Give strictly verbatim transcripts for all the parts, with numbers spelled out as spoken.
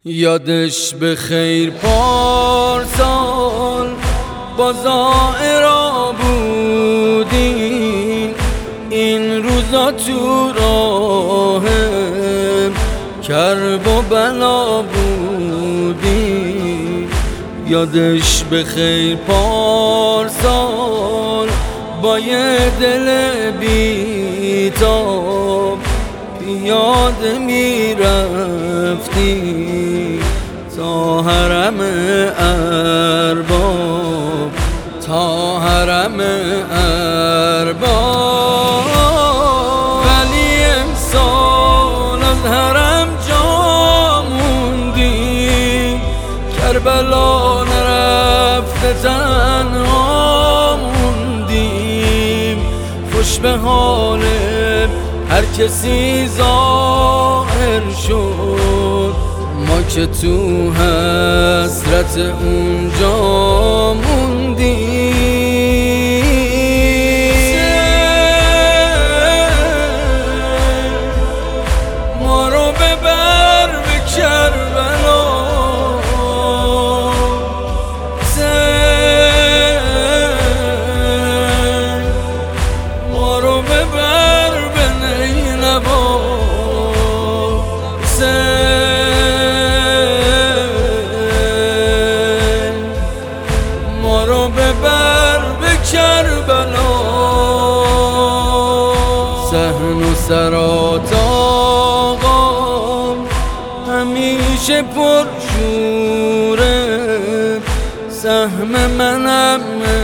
یادش به خیر پارسال با زائرا بودیم، این روزا تو راه کرب و بلا بودیم. یادش به خیر پارسال با یه دل بیتاب پیاده می رفتیم تا حرم ارباب، تا حرم ارباب. ولی امسال از حرم جا موندیم، کربلا نرفته تنها موندیم. خوش به حال هر کسی ظاهر شد، ما که تو حسرت اونجا موندیم. ما رو ببر به کربلا، ما رو ببر به نینوا، ما رو ببر به کربلا. صحن و سرات آقا همیشه پر شوره، سهم منم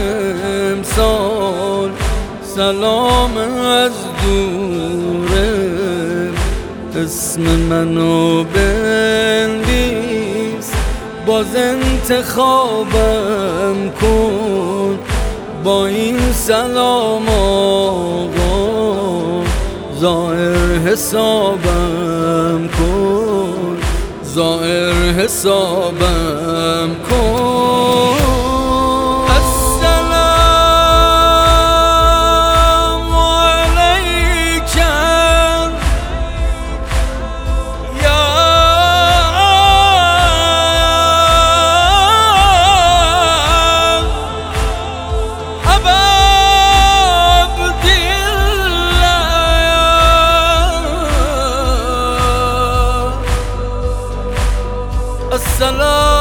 امسال سلام از دوره. اسم منو بنویس باز انتخابم کن، با این سلام آقا ظاهر حسابم کن، ظاهر حسابم کن. السلام